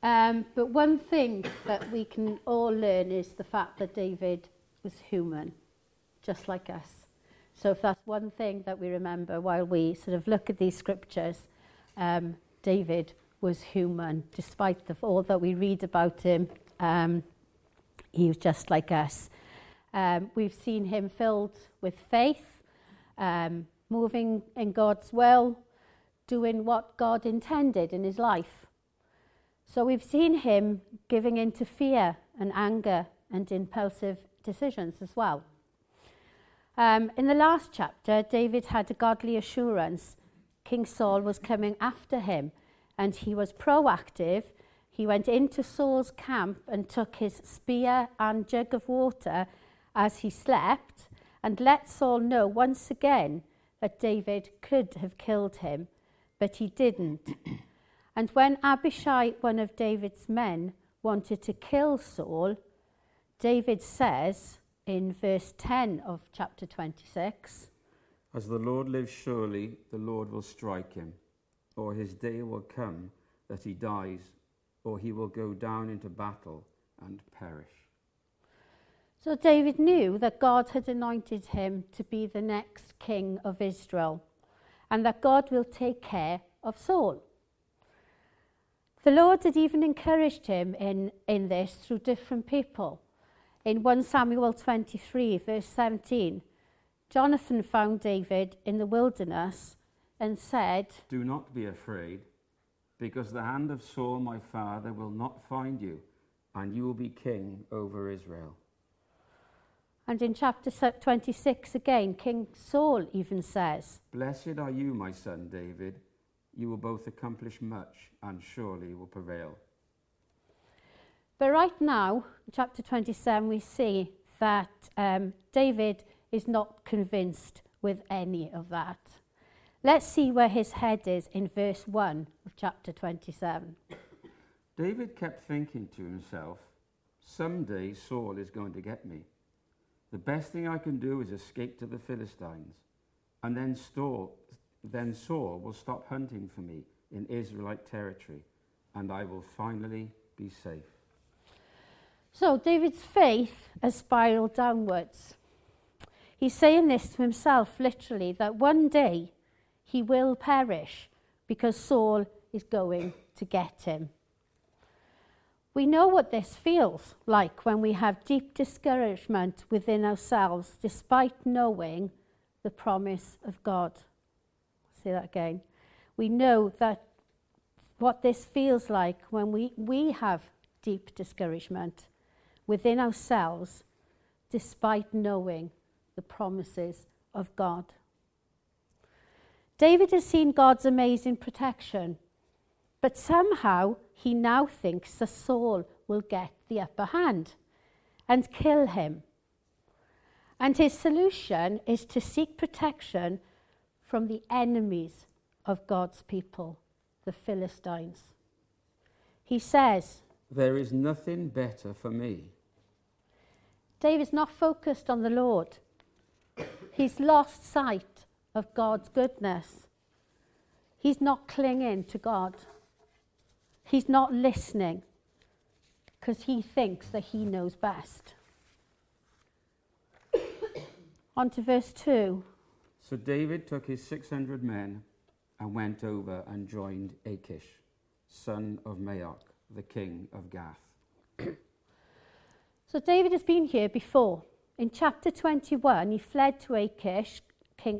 But one thing that we can all learn is the fact that David was human, just like us. So if that's one thing that we remember while we sort of look at these scriptures, David was human. Despite all that we read about him, he was just like us. We've seen him filled with faith, moving in God's will, doing what God intended in his life. So we've seen him giving in to fear and anger and impulsive decisions as well. In the last chapter, David had a godly assurance King Saul was coming after him, and he was proactive. He went into Saul's camp and took his spear and jug of water as he slept, and let Saul know once again that David could have killed him, but he didn't. And when Abishai, one of David's men, wanted to kill Saul, David says in verse 10 of chapter 26, "As the Lord lives, surely the Lord will strike him, or his day will come that he dies, or he will go down into battle and perish." So David knew that God had anointed him to be the next king of Israel, and that God will take care of Saul. The Lord had even encouraged him in this through different people. In 1 Samuel 23, verse 17, Jonathan found David in the wilderness and said, "Do not be afraid, because the hand of Saul my father will not find you, and you will be king over Israel." And in chapter 26 again, King Saul even says, "Blessed are you, my son David. You will both accomplish much, and surely will prevail." But right now, in chapter 27, we see that David is not convinced with any of that. Let's see where his head is in verse 1 of chapter 27. David kept thinking to himself, "Someday Saul is going to get me. The best thing I can do is escape to the Philistines, and then Saul will stop hunting for me in Israelite territory, and I will finally be safe." So David's faith has spiraled downwards. He's saying this to himself, literally, that one day he will perish because Saul is going to get him. We know what this feels like when we have deep discouragement within ourselves, despite knowing the promise of God. I'll say that again. We know that what this feels like when we have deep discouragement within ourselves, despite knowing the promises of God. David has seen God's amazing protection, but somehow he now thinks that Saul will get the upper hand and kill him. And his solution is to seek protection from the enemies of God's people, the Philistines. He says, "There is nothing better for me." David's not focused on the Lord. He's lost sight of God's goodness. He's not clinging to God. He's not listening because he thinks that he knows best. On to verse 2. So David took his 600 men and went over and joined Achish, son of Maoch, the king of Gath. So David has been here before. In chapter 21, he fled to Achish, king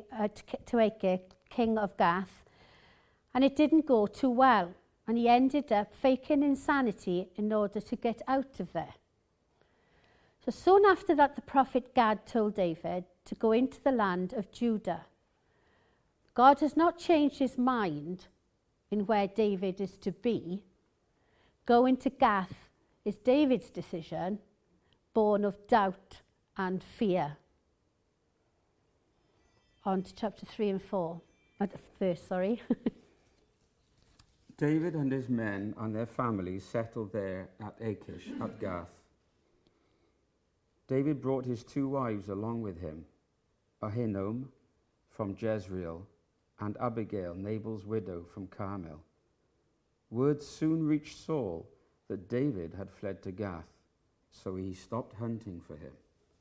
of Gath, and it didn't go too well, and he ended up faking insanity in order to get out of there. So soon after that, the prophet Gad told David to go into the land of Judah. God has not changed his mind in where David is to be. Going to Gath is David's decision, born of doubt and fear. On to chapter 3 and 4. David and his men and their families settled there at Achish at Gath. David brought his 2 wives along with him, Ahinoam from Jezreel and Abigail, Nabal's widow, from Carmel. Word soon reached Saul that David had fled to Gath, so he stopped hunting for him.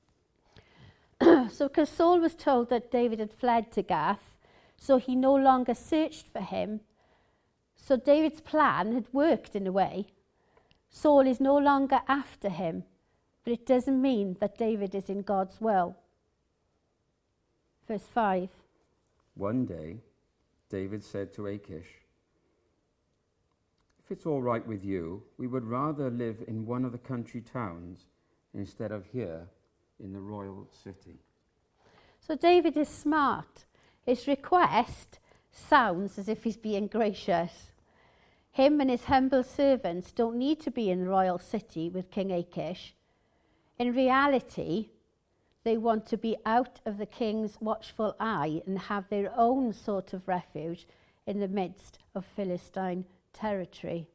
So because Saul was told that David had fled to Gath, so he no longer searched for him. So David's plan had worked in a way. Saul is no longer after him, but it doesn't mean that David is in God's will. Verse 5. One day, David said to Achish, "If it's all right with you, we would rather live in one of the country towns instead of here in the royal city." So David is smart. His request sounds as if he's being gracious. Him and his humble servants don't need to be in the royal city with King Achish. In reality, they want to be out of the king's watchful eye and have their own sort of refuge in the midst of Philistine territory.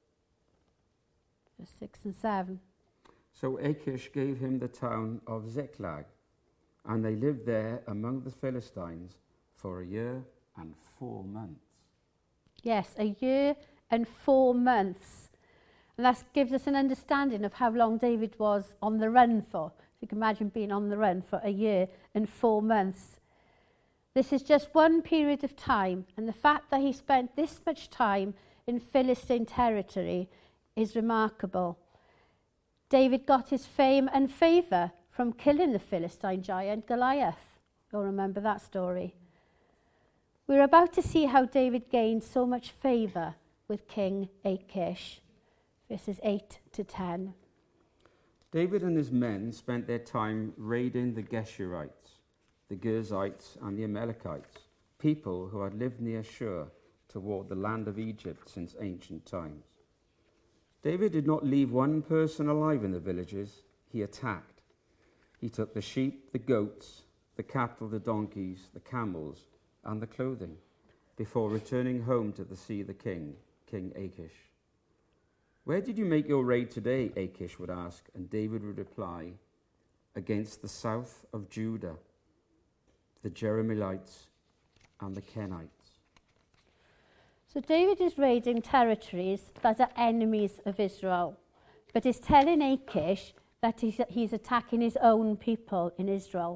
Verse 6 and 7. So Achish gave him the town of Ziklag, and they lived there among the Philistines for a year and 4 months. Yes, a year and 4 months. And that gives us an understanding of how long David was on the run for. You can imagine being on the run for a year and 4 months. This is just one period of time, and the fact that he spent this much time in Philistine territory is remarkable. David got his fame and favour from killing the Philistine giant Goliath. You'll remember that story. We're about to see how David gained so much favour with King Achish. Verses 8 to 10. David and his men spent their time raiding the Geshurites, the Girzites, and the Amalekites, people who had lived near Shur toward the land of Egypt since ancient times. David did not leave one person alive in the villages. He attacked. He took the sheep, the goats, the cattle, the donkeys, the camels, and the clothing, before returning home to see the king, King Achish. "Where did you make your raid today?" Achish would ask, and David would reply, "Against the south of Judah, the Jerahmeelites and the Kenites." So David is raiding territories that are enemies of Israel, but is telling Achish that he's attacking his own people in Israel.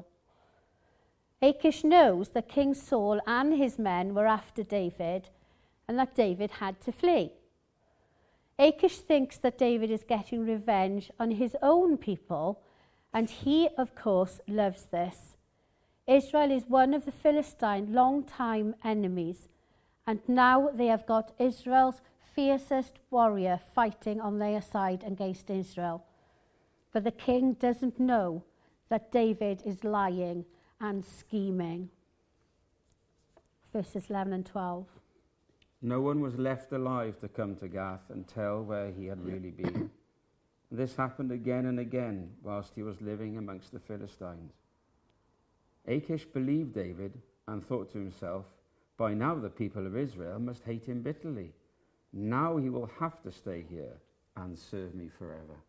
Achish knows that King Saul and his men were after David and that David had to flee. Achish thinks that David is getting revenge on his own people, and he, of course, loves this. Israel is one of the Philistine long-time enemies, and now they have got Israel's fiercest warrior fighting on their side against Israel. But the king doesn't know that David is lying and scheming. Verses 11 and 12. No one was left alive to come to Gath and tell where he had really been. This happened again and again whilst he was living amongst the Philistines. Achish believed David and thought to himself, "By now the people of Israel must hate him bitterly. Now he will have to stay here and serve me forever."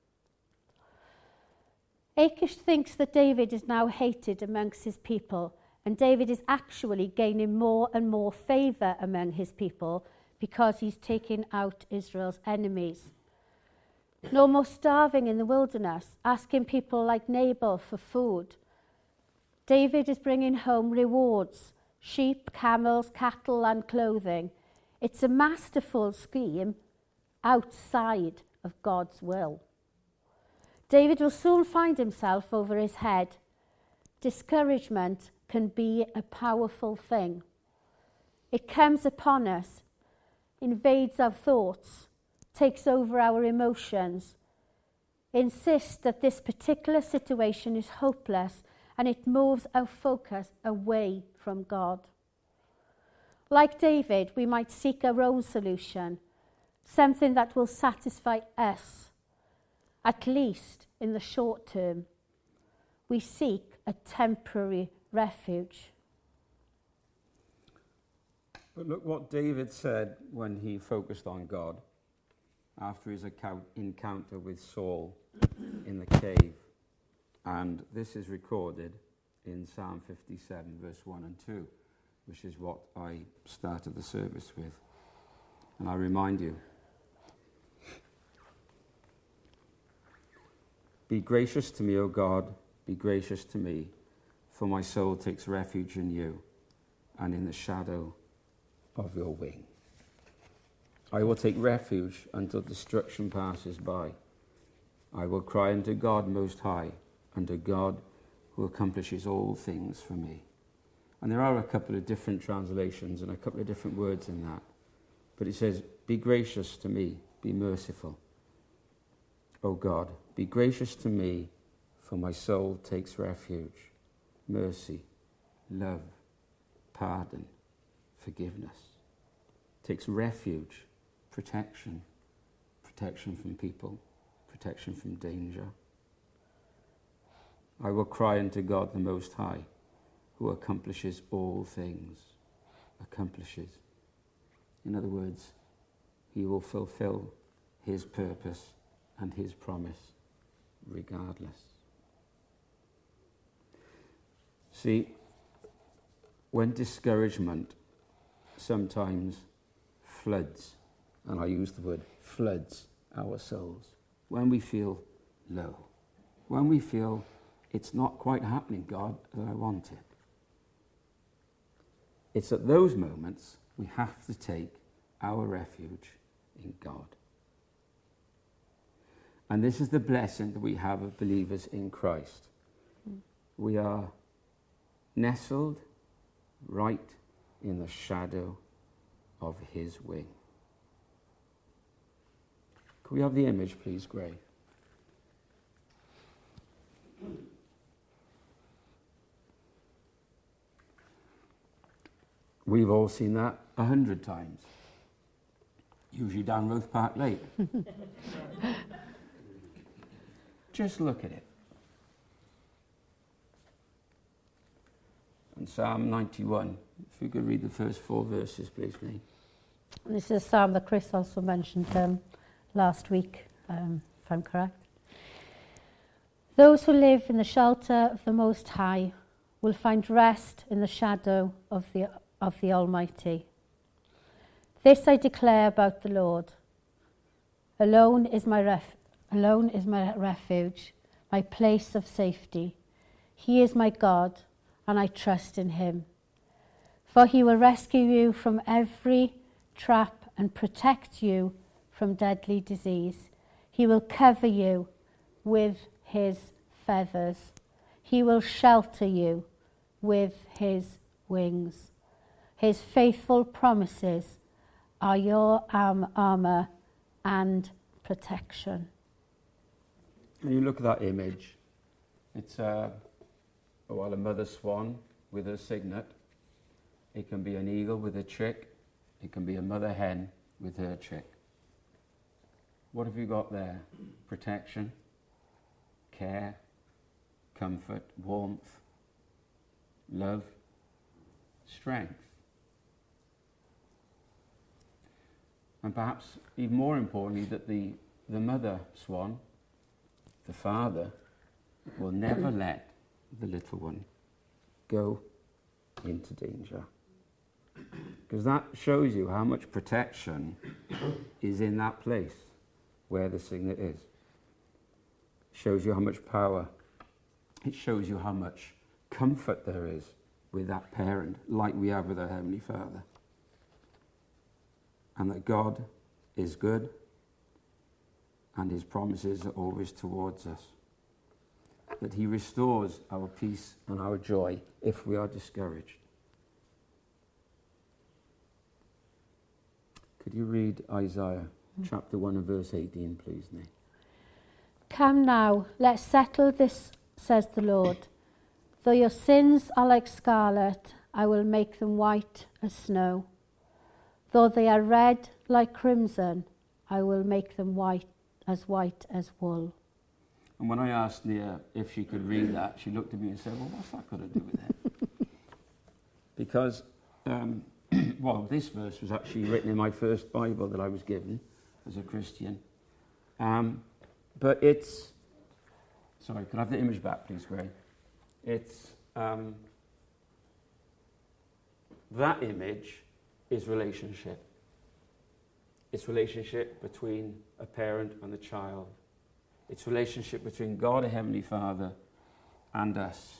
Achish thinks that David is now hated amongst his people, and David is actually gaining more and more favour among his people because he's taking out Israel's enemies. No more starving in the wilderness, asking people like Nabal for food. David is bringing home rewards, sheep, camels, cattle and clothing. It's a masterful scheme outside of God's will. David will soon find himself over his head. Discouragement can be a powerful thing. It comes upon us, invades our thoughts, takes over our emotions, insists that this particular situation is hopeless, and it moves our focus away from God. Like David, we might seek our own solution, something that will satisfy us. At least in the short term, we seek a temporary refuge. But look what David said when he focused on God after his encounter with Saul in the cave. And this is recorded in Psalm 57, verse 1 and 2, which is what I started the service with. And I remind you, Be gracious to me, O God, be gracious to me, for my soul takes refuge in you and in the shadow of your wing. I will take refuge until destruction passes by. I will cry unto God Most High, unto God who accomplishes all things for me. And there are a couple of different translations and a couple of different words in that. But it says, be gracious to me, be merciful. O God, be gracious to me, for my soul takes refuge. Mercy, love, pardon, forgiveness. Takes refuge, protection. Protection from people, protection from danger. I will cry unto God the Most High, who accomplishes all things. Accomplishes. In other words, he will fulfill his purpose and his promise regardless. See, when discouragement sometimes floods, and I use the word floods our souls, when we feel low, when we feel it's not quite happening, God, as I want it. It's at those moments we have to take our refuge in God. And this is the blessing that we have of believers in Christ. We are nestled right in the shadow of his wing. Could we have the image, please, Gray? We've all seen that 100 times. Usually down Roath Park Lake. Just look at it. And Psalm 91, if you could read the first 4 verses, please, Lee. This is a psalm that Chris also mentioned last week, if I'm correct. Those who live in the shelter of the Most High will find rest in the shadow of the Almighty. This I declare about the Lord. Alone is my refuge, my place of safety. He is my God, and I trust in him. For he will rescue you from every trap and protect you from deadly disease. He will cover you with his feathers. He will shelter you with his wings. His faithful promises are your armor and protection. And you look at that image, it's a mother swan with her signet. It can be an eagle with a chick. It can be a mother hen with her chick. What have you got there? Protection, care, comfort, warmth, love, strength. And perhaps even more importantly, that the mother swan, the father, will never let the little one go into danger. Because that shows you how much protection is in that place where the signet is. It shows you how much power. It shows you how much comfort there is with that parent, like we have with our Heavenly Father. And that God is good and his promises are always towards us. That he restores our peace and our joy if we are discouraged. Could you read Isaiah chapter 1 and verse 18, please, Nick? Come now, let's settle this, says the Lord. Though your sins are like scarlet, I will make them white as snow. Though they are red like crimson, I will make them white as wool. And when I asked Nia if she could read that, she looked at me and said, well, what's that got to do with it? Because, this verse was actually written in my first Bible that I was given as a Christian. But it's... Sorry, could I have the image back, please, Gray? It's... that image is relationship. It's relationship between a parent and a child. It's a relationship between God, a Heavenly Father, and us.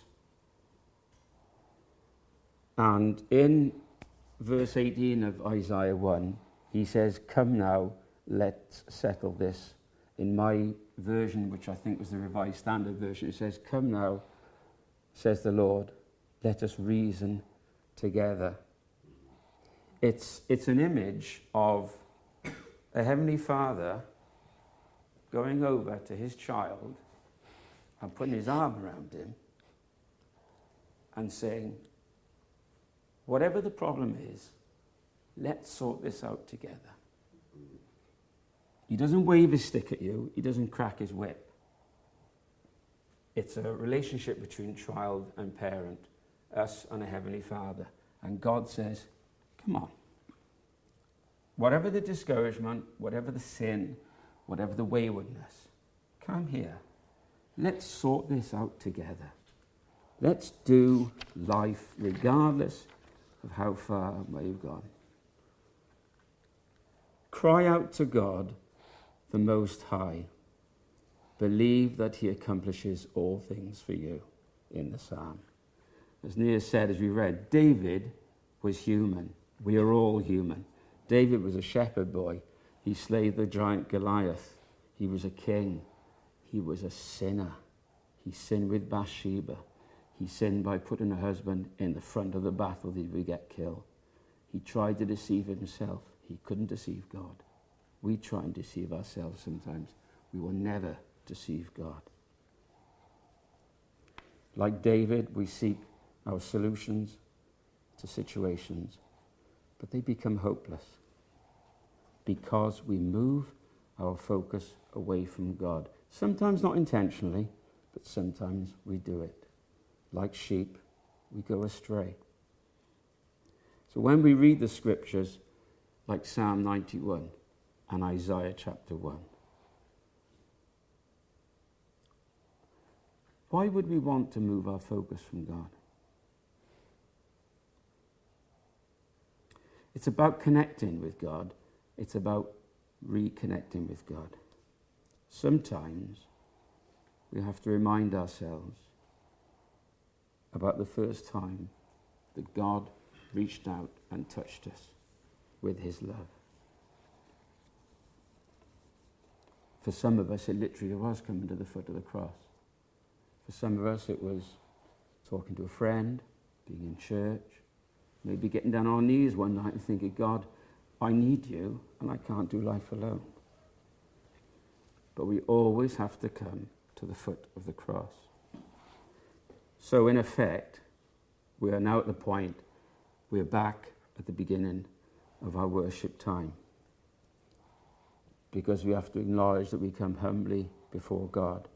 And in verse 18 of Isaiah 1, he says, "Come now, let's settle this." In my version, which I think was the Revised Standard Version, it says, "Come now, says the Lord, let us reason together." It's an image of a Heavenly Father going over to his child and putting his arm around him and saying, whatever the problem is, let's sort this out together. He doesn't wave his stick at you. He doesn't crack his whip. It's a relationship between child and parent, us and a Heavenly Father. And God says, come on. Whatever the discouragement, whatever the sin, whatever the waywardness, come here. Let's sort this out together. Let's do life regardless of how far away you've gone. Cry out to God, the Most High. Believe that he accomplishes all things for you in the psalm. As Nia said, as we read, David was human. We are all human. David was a shepherd boy. He slayed the giant Goliath. He was a king. He was a sinner. He sinned with Bathsheba. He sinned by putting her husband in the front of the battle that he would get killed. He tried to deceive himself. He couldn't deceive God. We try and deceive ourselves sometimes. We will never deceive God. Like David, we seek our solutions to situations, but they become hopeless because we move our focus away from God. Sometimes not intentionally, but sometimes we do it. Like sheep, we go astray. So when we read the scriptures like Psalm 91 and Isaiah chapter 1, why would we want to move our focus from God? It's about connecting with God. It's about reconnecting with God. Sometimes we have to remind ourselves about the first time that God reached out and touched us with his love. For some of us, it literally was coming to the foot of the cross. For some of us, it was talking to a friend, being in church, maybe getting down on our knees one night and thinking, God, I need you and I can't do life alone. But we always have to come to the foot of the cross. So in effect, we are now at the point, we're back at the beginning of our worship time. Because we have to acknowledge that we come humbly before God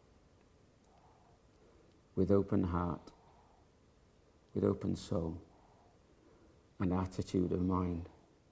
with open heart, with open soul, and attitude of mind.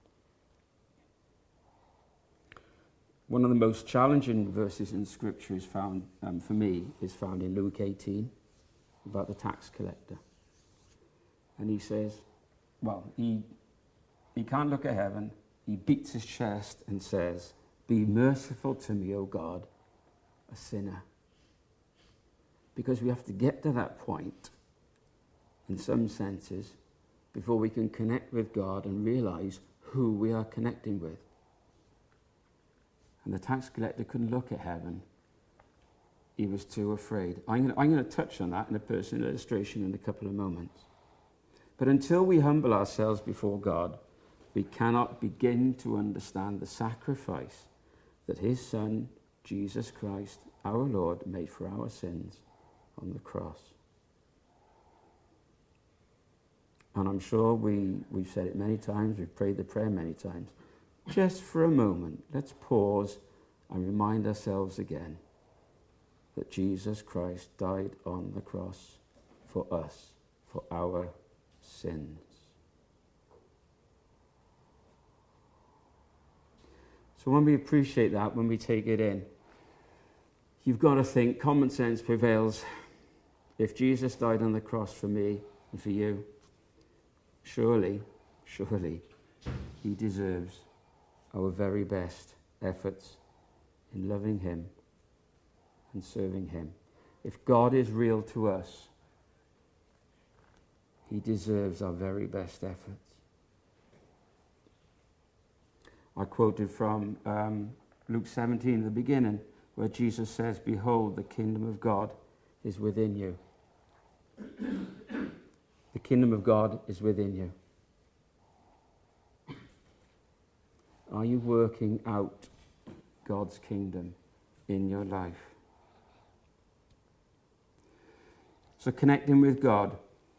One of the most challenging verses in Scripture is found, for me, is found in Luke 18, about the tax collector. And he says, well, he can't look at heaven. He beats his chest and says, be merciful to me, O God, a sinner. Because we have to get to that point, in some senses, before we can connect with God and realize who we are connecting with. And the tax collector couldn't look at heaven. He was too afraid. I'm going to touch on that in a personal illustration in a couple of moments. But until we humble ourselves before God, we cannot begin to understand the sacrifice that his Son, Jesus Christ, our Lord, made for our sins on the cross. And I'm sure we've said it many times, we've prayed the prayer many times. Just for a moment, let's pause and remind ourselves again that Jesus Christ died on the cross for us, for our sins. So when we appreciate that, when we take it in, you've got to think common sense prevails. If Jesus died on the cross for me and for you, surely he deserves our very best efforts in loving him and serving him. If God is real to us, he deserves our very best efforts. I quoted from Luke 17 at the beginning, where Jesus says, "Behold, the kingdom of God is within you." The kingdom of God is within you. Are you working out God's kingdom in your life? So connecting with God,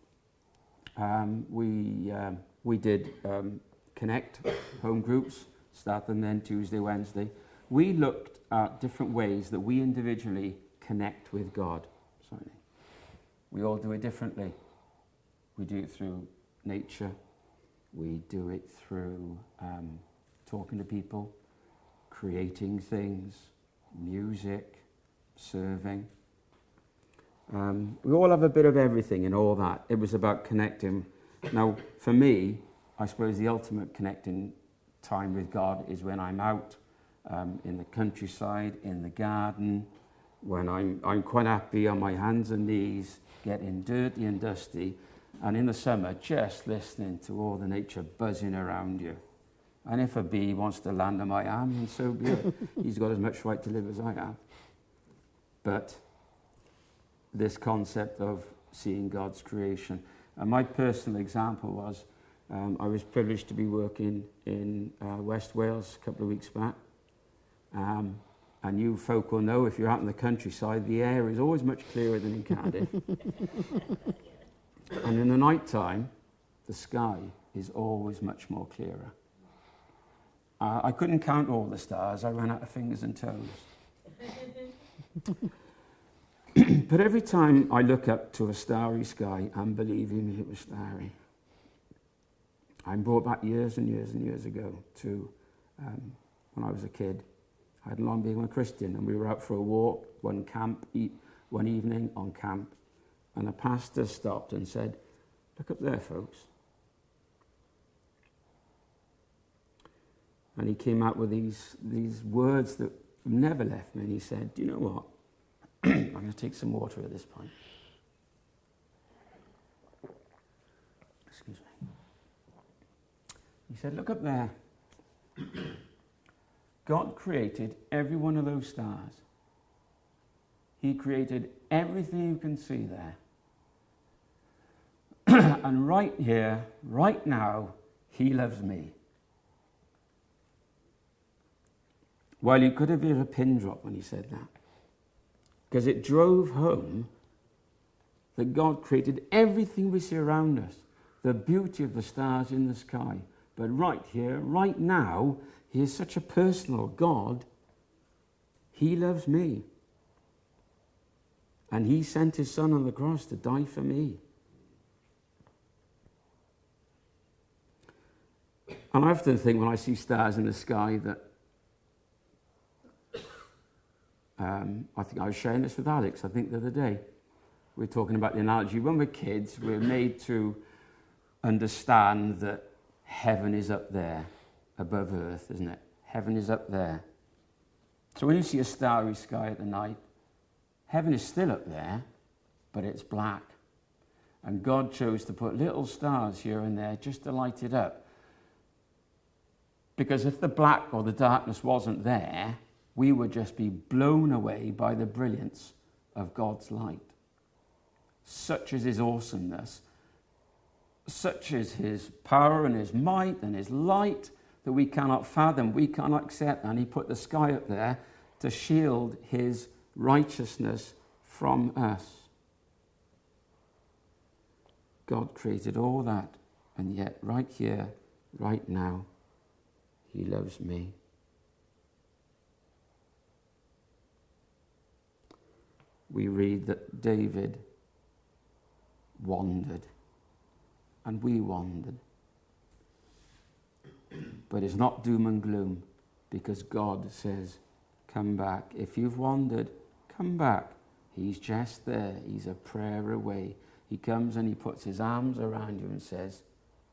we did connect home groups, start them then Tuesday, Wednesday. We looked at different ways that we individually connect with God. Sorry. We all do it differently. We do it through nature. We do it through talking to people, creating things, music, serving. We all have a bit of everything in all that. It was about connecting. Now, for me, I suppose the ultimate connecting time with God is when I'm out in the countryside, in the garden, when I'm quite happy on my hands and knees, getting dirty and dusty, and in the summer, just listening to all the nature buzzing around you. And if a bee wants to land on my arm, then so be it. He's got as much right to live as I have. But this concept of seeing God's creation. And my personal example was, I was privileged to be working in West Wales a couple of weeks back. And you folk will know, if you're out in the countryside, the air is always much clearer than in Cardiff. And in the night time, the sky is always much more clearer. I couldn't count all the stars. I ran out of fingers and toes. But every time I look up to a starry sky, I'm believing it was starry. I'm brought back years and years and years ago to when I was a kid. I had long been a Christian, and we were out for a walk one evening on camp, and a pastor stopped and said, "Look up there, folks." And he came out with these words that never left me, and he said, "Do you know what? I'm going to take some water at this point." Excuse me. He said, "Look up there. God created every one of those stars. He created everything you can see there. And right here, right now, he loves me." Well, you could have heard a pin drop when he said that, because it drove home that God created everything we see around us, the beauty of the stars in the sky. But right here, right now, he is such a personal God. He loves me. And he sent his son on the cross to die for me. And I often think when I see stars in the sky that I think I was sharing this with Alex, I think the other day. We were talking about the analogy. When we're kids, we're made to understand that heaven is up there above earth, isn't it? Heaven is up there. So when you see a starry sky at the night, heaven is still up there, but it's black. And God chose to put little stars here and there just to light it up. Because if the black or the darkness wasn't there, we would just be blown away by the brilliance of God's light. Such is his awesomeness, such is his power and his might and his light that we cannot fathom, we cannot accept. And he put the sky up there to shield his righteousness from us. God created all that, and yet right here, right now, he loves me. We read that David wandered, and we wandered. But it's not doom and gloom, because God says, come back. If you've wandered, come back. He's just there. He's a prayer away. He comes and he puts his arms around you and says,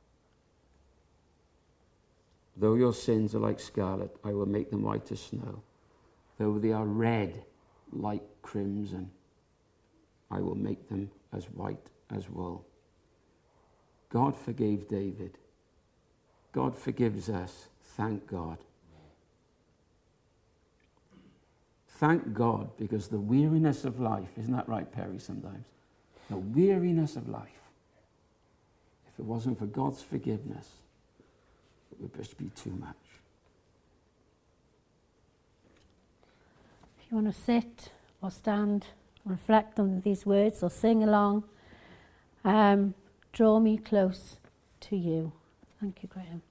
though your sins are like scarlet, I will make them white as snow. Though they are red like crimson. I will make them as white as wool. God forgave David. God forgives us. Thank God. Thank God, because the weariness of life, isn't that right, Perry, sometimes? The weariness of life, if it wasn't for God's forgiveness, it would just be too much. If you want to sit or stand, reflect on these words or sing along, draw me close to you. Thank you, Graham.